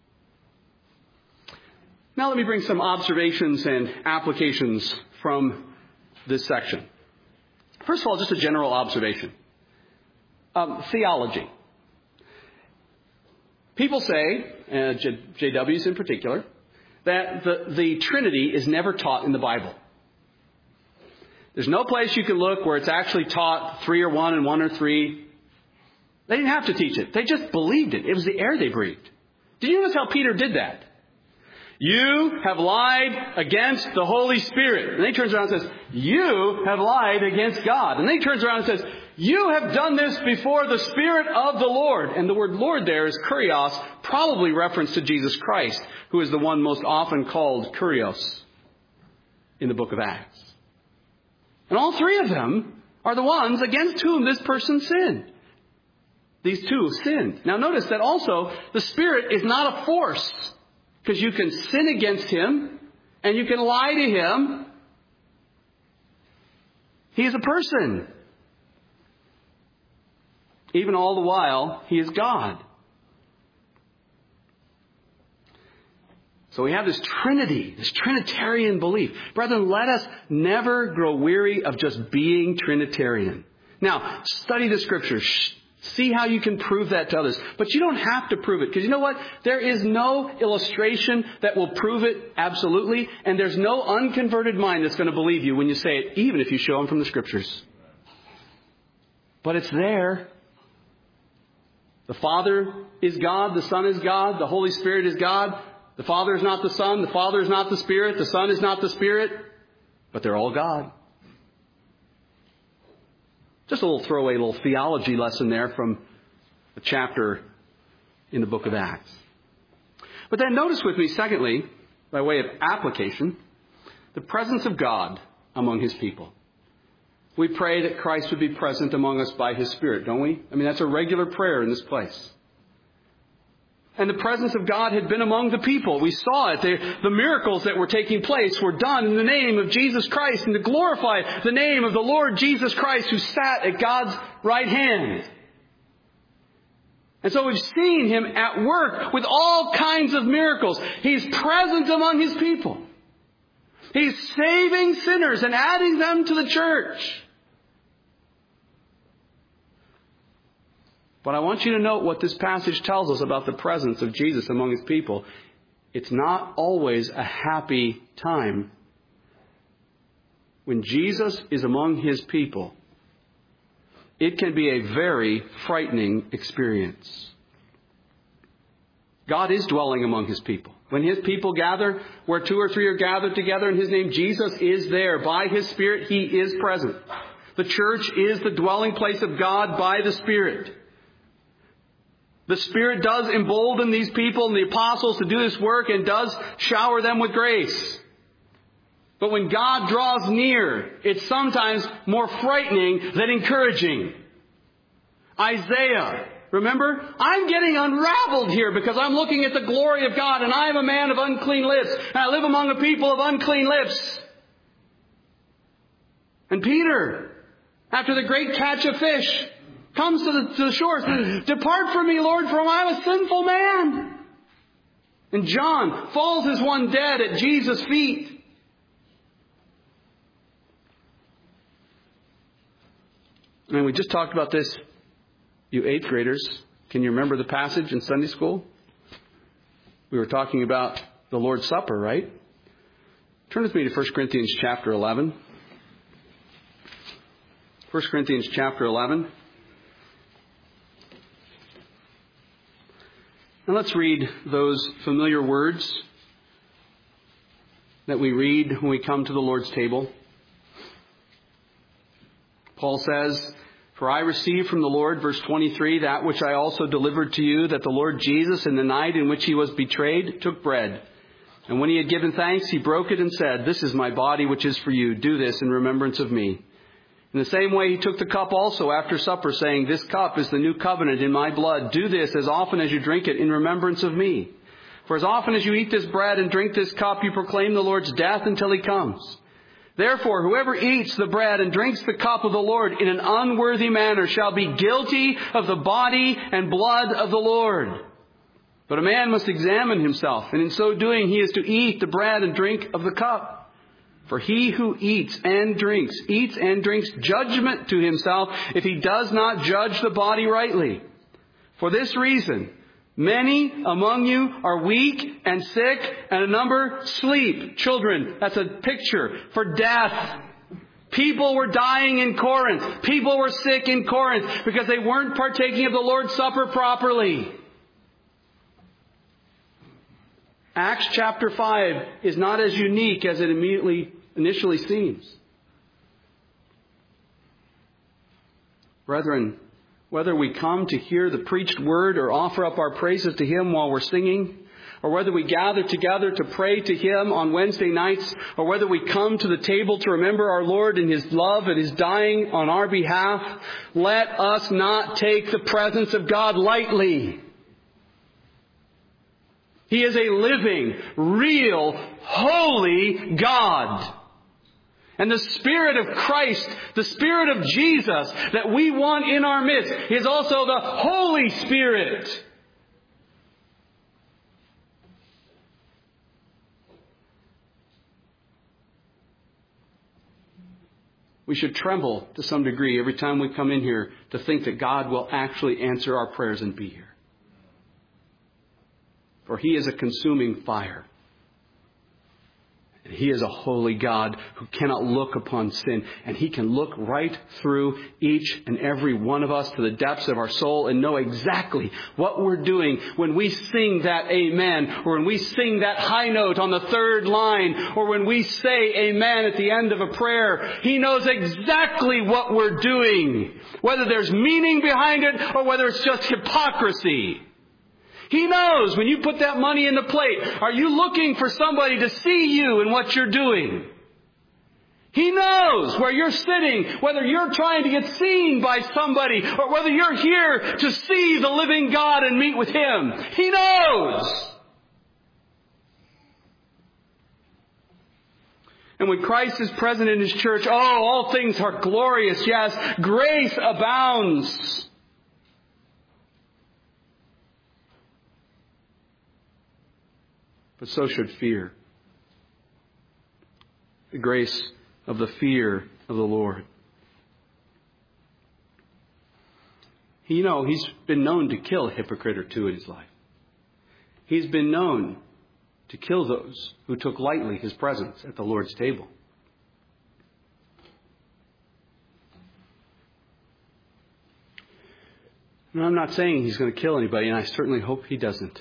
Now let me bring some observations and applications from this section. First of all, just a general observation. Um, theology. People say, uh, J Ws in particular, that the, the Trinity is never taught in the Bible. There's no place you can look where it's actually taught three or one and one or three. They didn't have to teach it. They just believed it. It was the air they breathed. Did you notice how Peter did that? You have lied against the Holy Spirit. And then he turns around and says, you have lied against God. And then he turns around and says, you have done this before the Spirit of the Lord. And the word Lord there is kurios, probably reference to Jesus Christ, who is the one most often called kurios in the book of Acts. And all three of them are the ones against whom this person sinned. These two sinned. Now notice that also the Spirit is not a force. Because you can sin against Him and you can lie to Him. He is a person. Even all the while, He is God. So we have this Trinity, this Trinitarian belief. Brethren, let us never grow weary of just being Trinitarian. Now, study the Scriptures. See how you can prove that to others. But you don't have to prove it. Because you know what? There is no illustration that will prove it absolutely. And there's no unconverted mind that's going to believe you when you say it, even if you show them from the Scriptures. But it's there. The Father is God. The Son is God. The Holy Spirit is God. The Father is not the Son. The Father is not the Spirit. The Son is not the Spirit. But they're all God. Just a little throwaway little theology lesson there from a chapter in the book of Acts. But then notice with me, secondly, by way of application, the presence of God among His people. We pray that Christ would be present among us by His Spirit, don't we? I mean, that's a regular prayer in this place. And the presence of God had been among the people. We saw it. The, the miracles that were taking place were done in the name of Jesus Christ and to glorify the name of the Lord Jesus Christ who sat at God's right hand. And so we've seen Him at work with all kinds of miracles. He's present among His people. He's saving sinners and adding them to the church. But I want you to note what this passage tells us about the presence of Jesus among His people. It's not always a happy time. When Jesus is among His people, it can be a very frightening experience. God is dwelling among His people. When His people gather, where two or three are gathered together in His name, Jesus is there. By His Spirit, He is present. The church is the dwelling place of God by the Spirit. The Spirit does embolden these people and the apostles to do this work and does shower them with grace. But when God draws near, it's sometimes more frightening than encouraging. Isaiah, remember? I'm getting unraveled here because I'm looking at the glory of God and I am a man of unclean lips and I live among a people of unclean lips. And Peter, after the great catch of fish, comes to the, to the shore and says, depart from me, Lord, for I am a sinful man. And John falls as one dead at Jesus' feet. And we just talked about this, you eighth graders. Can you remember the passage in Sunday school? We were talking about the Lord's Supper, right? Turn with me to First Corinthians chapter eleven. First Corinthians chapter eleven. And let's read those familiar words that we read when we come to the Lord's table. Paul says, for I received from the Lord, verse twenty-three, that which I also delivered to you, that the Lord Jesus, in the night in which He was betrayed, took bread. And when He had given thanks, He broke it and said, this is my body which is for you. Do this in remembrance of me. In the same way, He took the cup also after supper, saying, this cup is the new covenant in my blood. Do this as often as you drink it in remembrance of me. For as often as you eat this bread and drink this cup, you proclaim the Lord's death until He comes. Therefore, whoever eats the bread and drinks the cup of the Lord in an unworthy manner shall be guilty of the body and blood of the Lord. But a man must examine himself, and in so doing he is to eat the bread and drink of the cup. For he who eats and drinks, eats and drinks judgment to himself if he does not judge the body rightly. For this reason, many among you are weak and sick, and a number sleep. Children, that's a picture for death. People were dying in Corinth. People were sick in Corinth because they weren't partaking of the Lord's Supper properly. Acts chapter five is not as unique as it immediately initially seems. Brethren, whether we come to hear the preached word or offer up our praises to Him while we're singing, or whether we gather together to pray to Him on Wednesday nights, or whether we come to the table to remember our Lord and His love and His dying on our behalf, let us not take the presence of God lightly. He is a living, real, holy God. And the Spirit of Christ, the Spirit of Jesus that we want in our midst is also the Holy Spirit. We should tremble to some degree every time we come in here to think that God will actually answer our prayers and be here. For He is a consuming fire. And He is a holy God who cannot look upon sin. And He can look right through each and every one of us to the depths of our soul and know exactly what we're doing when we sing that amen, or when we sing that high note on the third line, or when we say amen at the end of a prayer. He knows exactly what we're doing, whether there's meaning behind it or whether it's just hypocrisy. He knows when you put that money in the plate, are you looking for somebody to see you and what you're doing? He knows where you're sitting, whether you're trying to get seen by somebody or whether you're here to see the living God and meet with Him. He knows. And when Christ is present in His church, oh, all things are glorious. Yes, grace abounds. But so should fear. The grace of the fear of the Lord. You know, He's been known to kill a hypocrite or two in His life. He's been known to kill those who took lightly His presence at the Lord's table. And I'm not saying He's going to kill anybody, and I certainly hope He doesn't.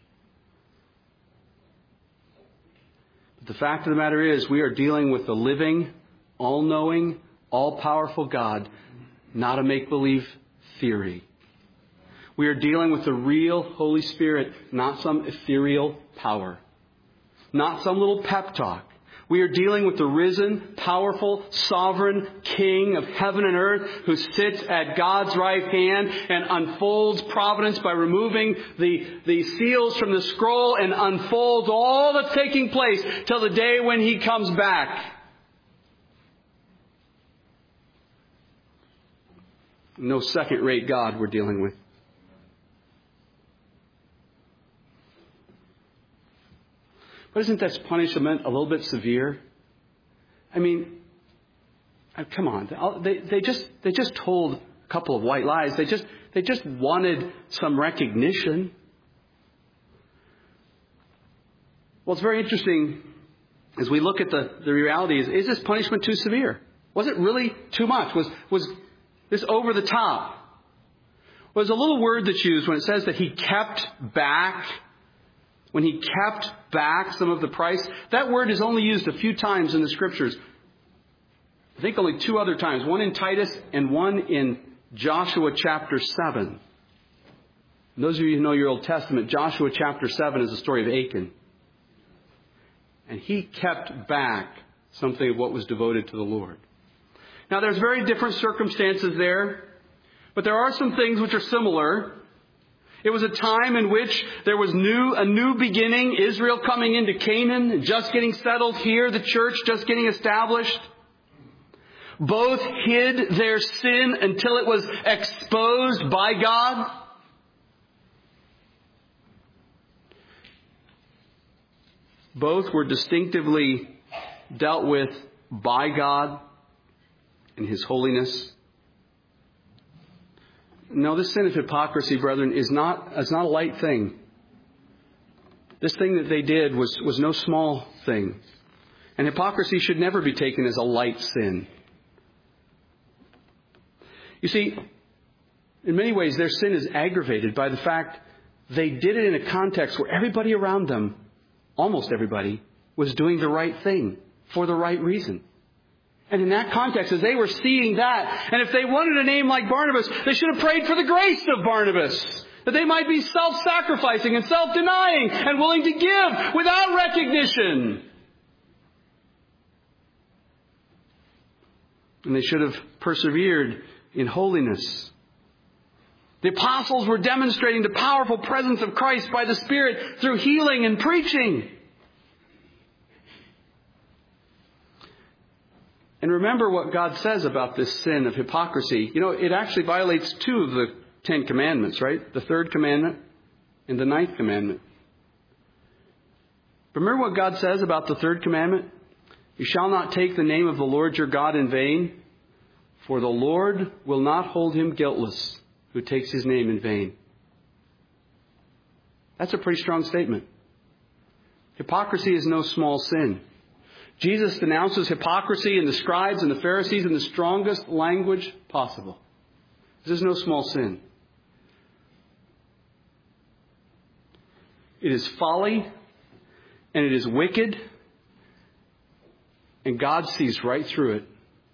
The fact of the matter is, we are dealing with the living, all-knowing, all-powerful God, not a make-believe theory. We are dealing with the real Holy Spirit, not some ethereal power, not some little pep talk. We are dealing with the risen, powerful, sovereign King of heaven and earth who sits at God's right hand and unfolds providence by removing the, the seals from the scroll and unfolds all that's taking place till the day when He comes back. No second-rate God we're dealing with. But isn't that punishment a little bit severe? I mean, come on. They, they just they just told a couple of white lies. They just they just wanted some recognition. Well, it's very interesting as we look at the, the reality. Is, is this punishment too severe? Was it really too much? Was was this over the top? Well, there's a little word that's used when it says that He kept back. When He kept back some of the price, that word is only used a few times in the Scriptures. I think only two other times. One in Titus and one in Joshua chapter seven. And those of you who know your Old Testament, Joshua chapter seven is the story of Achan. And he kept back something of what was devoted to the Lord. Now there's very different circumstances there, but there are some things which are similar. It was a time in which there was new, a new beginning, Israel coming into Canaan, and just getting settled here, the church just getting established. Both hid their sin until it was exposed by God. Both were distinctively dealt with by God in His holiness. No, this sin of hypocrisy, brethren, is not, is not a light thing. This thing that they did was, was no small thing. And hypocrisy should never be taken as a light sin. You see, in many ways, their sin is aggravated by the fact they did it in a context where everybody around them almost everybody, was doing the right thing for the right reason. And in that context, as they were seeing that, and if they wanted a name like Barnabas, they should have prayed for the grace of Barnabas, that they might be self-sacrificing and self-denying and willing to give without recognition. And they should have persevered in holiness. The apostles were demonstrating the powerful presence of Christ by the Spirit through healing and preaching. And remember what God says about this sin of hypocrisy. You know, it actually violates two of the Ten Commandments, right? The third commandment and the ninth commandment. Remember what God says about the third commandment? You shall not take the name of the Lord your God in vain, for the Lord will not hold him guiltless who takes his name in vain. That's a pretty strong statement. Hypocrisy is no small sin. Jesus denounces hypocrisy in the scribes and the Pharisees in the strongest language possible. This is no small sin. It is folly, and it is wicked, and God sees right through it.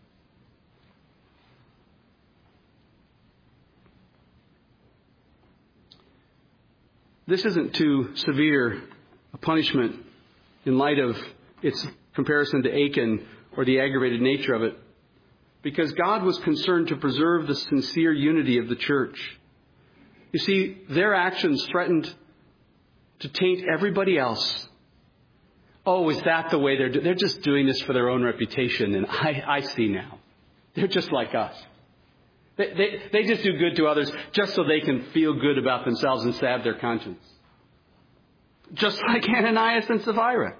This isn't too severe a punishment in light of its comparison to Achan or the aggravated nature of it, because God was concerned to preserve the sincere unity of the church. You see, their actions threatened to taint everybody else. Oh, is that the way they're doing? They're just doing this for their own reputation, and I, I see now. They're just like us. They, they, they just do good to others just so they can feel good about themselves and salve their conscience. Just like Ananias and Sapphira.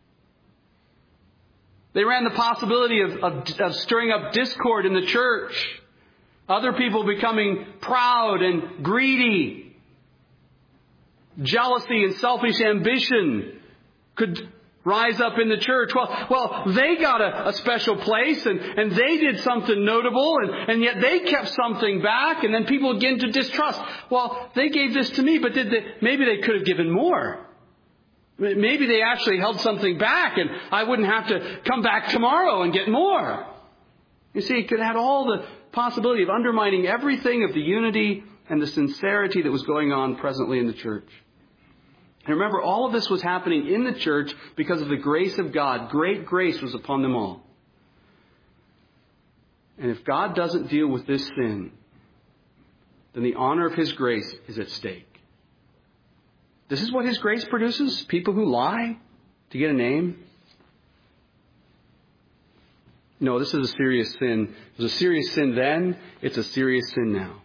They ran the possibility of, of, of stirring up discord in the church. Other people becoming proud and greedy. Jealousy and selfish ambition could rise up in the church. Well, well, they got a, a special place and, and they did something notable and, and yet they kept something back, and then people begin to distrust. Well, they gave this to me, but did they, maybe they could have given more. Maybe they actually held something back and I wouldn't have to come back tomorrow and get more. You see, it could have had all the possibility of undermining everything of the unity and the sincerity that was going on presently in the church. And remember, all of this was happening in the church because of the grace of God. Great grace was upon them all. And if God doesn't deal with this sin, then the honor of His grace is at stake. This is what His grace produces? People who lie to get a name? No, this is a serious sin. It was a serious sin then. It's a serious sin now.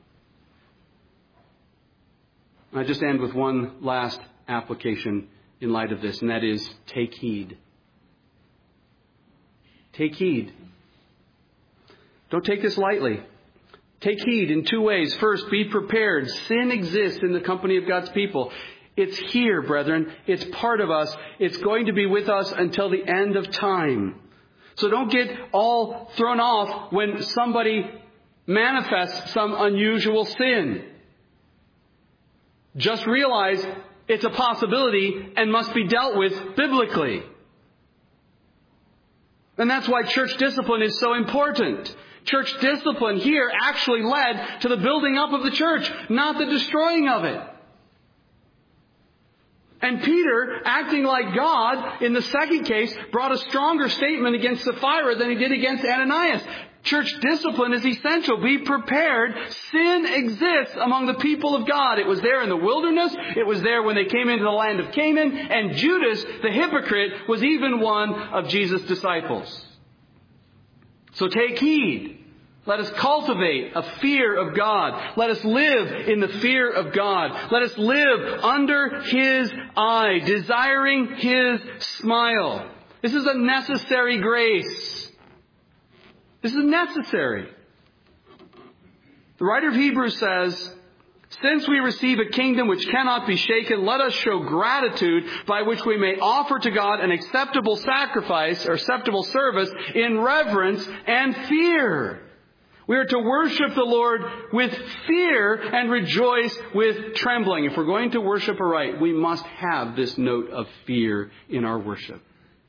I just end with one last application in light of this, and that is take heed. Take heed. Don't take this lightly. Take heed in two ways. First, be prepared. Sin exists in the company of God's people. It's here, brethren. It's part of us. It's going to be with us until the end of time. So don't get all thrown off when somebody manifests some unusual sin. Just realize it's a possibility and must be dealt with biblically. And that's why church discipline is so important. Church discipline here actually led to the building up of the church, not the destroying of it. And Peter, acting like God, in the second case, brought a stronger statement against Sapphira than he did against Ananias. Church discipline is essential. Be prepared. Sin exists among the people of God. It was there in the wilderness. It was there when they came into the land of Canaan. And Judas, the hypocrite, was even one of Jesus' disciples. So take heed. Let us cultivate a fear of God. Let us live in the fear of God. Let us live under His eye, desiring His smile. This is a necessary grace. This is necessary. The writer of Hebrews says, since we receive a kingdom which cannot be shaken, let us show gratitude by which we may offer to God an acceptable sacrifice or acceptable service in reverence and fear. We are to worship the Lord with fear and rejoice with trembling. If we're going to worship aright, we must have this note of fear in our worship.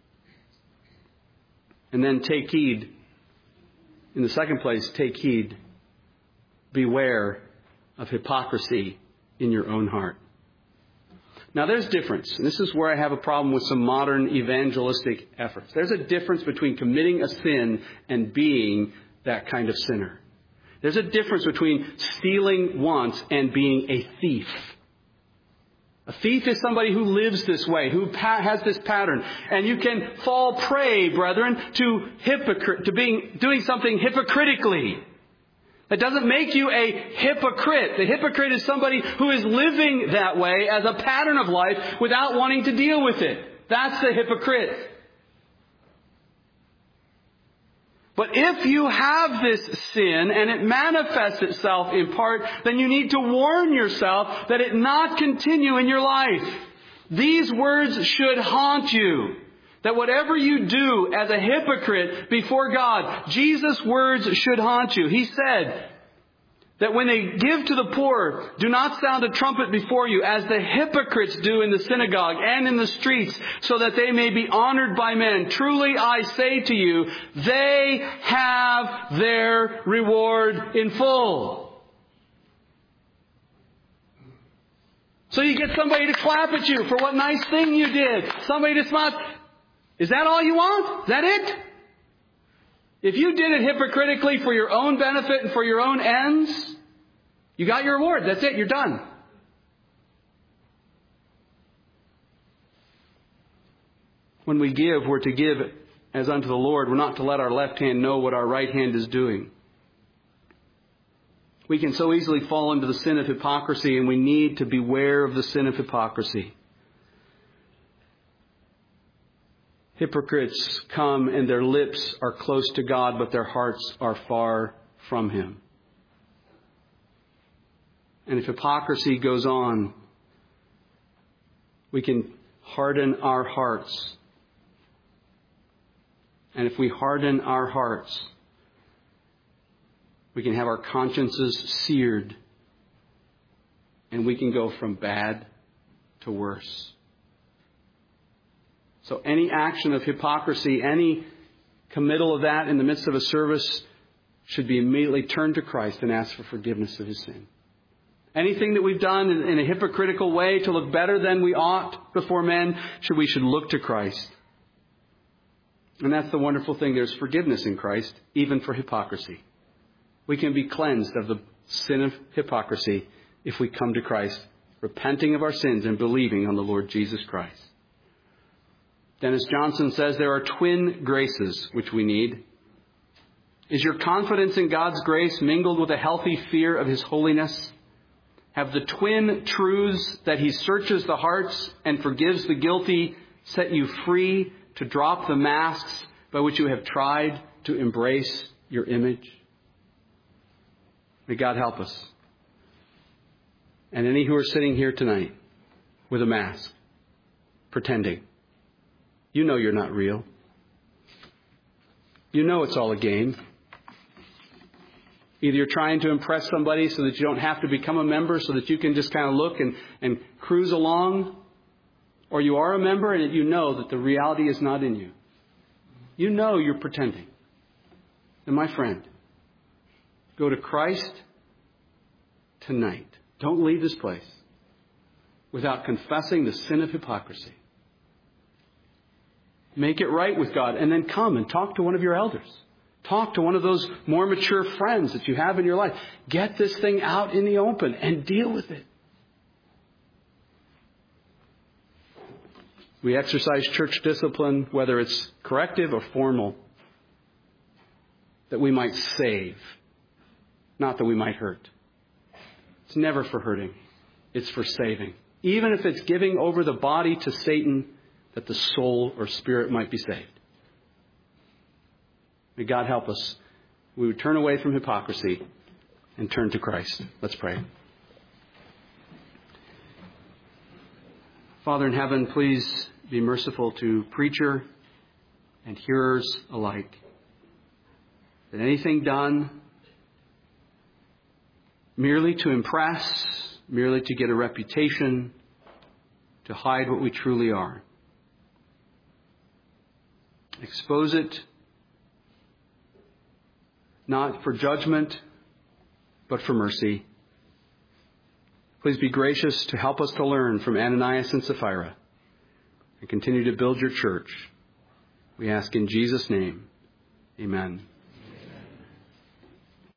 And then take heed. In the second place, take heed. Beware of hypocrisy in your own heart. Now there's difference, and this is where I have a problem with some modern evangelistic efforts. There's a difference between committing a sin and being that kind of sinner. There's a difference between stealing once and being a thief. A thief is somebody who lives this way, who pa- has this pattern. And you can fall prey, brethren, to hypocrite, to being doing something hypocritically. That doesn't make you a hypocrite. The hypocrite is somebody who is living that way as a pattern of life without wanting to deal with it. That's the hypocrite. But if you have this sin and it manifests itself in part, then you need to warn yourself that it not continue in your life. These words should haunt you. That whatever you do as a hypocrite before God, Jesus' words should haunt you. He said that when they give to the poor, do not sound a trumpet before you, as the hypocrites do in the synagogue and in the streets, so that they may be honored by men. Truly I say to you, they have their reward in full. So you get somebody to clap at you for what nice thing you did. Somebody to smile. Is that all you want? Is that it? If you did it hypocritically for your own benefit and for your own ends, you got your reward. That's it. You're done. When we give, we're to give as unto the Lord. We're not to let our left hand know what our right hand is doing. We can so easily fall into the sin of hypocrisy, and we need to beware of the sin of hypocrisy. Hypocrites come and their lips are close to God, but their hearts are far from Him. And if hypocrisy goes on, we can harden our hearts. And if we harden our hearts, we can have our consciences seared, and we can go from bad to worse. So any action of hypocrisy, any committal of that in the midst of a service should be immediately turned to Christ and ask for forgiveness of his sin. Anything that we've done in a hypocritical way to look better than we ought before men, should we should look to Christ. And that's the wonderful thing. There's forgiveness in Christ, even for hypocrisy. We can be cleansed of the sin of hypocrisy if we come to Christ, repenting of our sins and believing on the Lord Jesus Christ. Dennis Johnson says there are twin graces which we need. Is your confidence in God's grace mingled with a healthy fear of His holiness? Have the twin truths that He searches the hearts and forgives the guilty set you free to drop the masks by which you have tried to embrace your image? May God help us. And any who are sitting here tonight with a mask, pretending, you know you're not real. You know it's all a game. Either you're trying to impress somebody so that you don't have to become a member, so that you can just kind of look and, and cruise along, or you are a member and you know that the reality is not in you. You know you're pretending. And my friend, go to Christ tonight. Don't leave this place without confessing the sin of hypocrisy. Make it right with God, and then come and talk to one of your elders. Talk to one of those more mature friends that you have in your life. Get this thing out in the open and deal with it. We exercise church discipline, whether it's corrective or formal, that we might save, not that we might hurt. It's never for hurting. It's for saving. Even if it's giving over the body to Satan, that the soul or spirit might be saved. May God help us. We would turn away from hypocrisy and turn to Christ. Let's pray. Father in heaven, please be merciful to preacher and hearers alike. That anything done merely to impress, merely to get a reputation, to hide what we truly are. Expose it, not for judgment, but for mercy. Please be gracious to help us to learn from Ananias and Sapphira and continue to build your church. We ask in Jesus' name, amen.